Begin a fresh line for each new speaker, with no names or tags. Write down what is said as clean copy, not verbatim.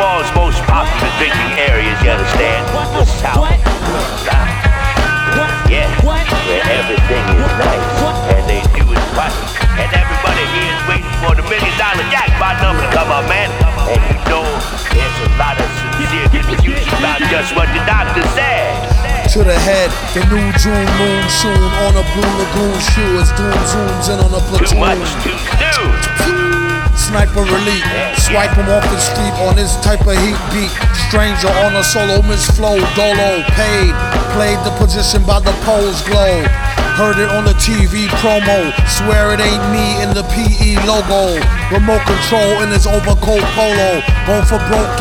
world's most popular drinking areas, you understand? The South. Yeah, where everything is nice and they do it right. And everybody here is waiting for the $1 million jackpot number to come up, man. And you know, there's a lot of sincere confusion about just what the doctor said.
To the head, the new June moon soon on a blue lagoon shoe as doom zooms in on a platoon.
Too much too soon.
Sniper elite, swipe him off the street on this type of heat beat. Stranger on a solo, Miss Flow, Dolo, paid. Played the position by the pole's glow. Heard it on the TV promo. Swear it ain't me in the PE logo. Remote control in his overcoat polo. Going for broke.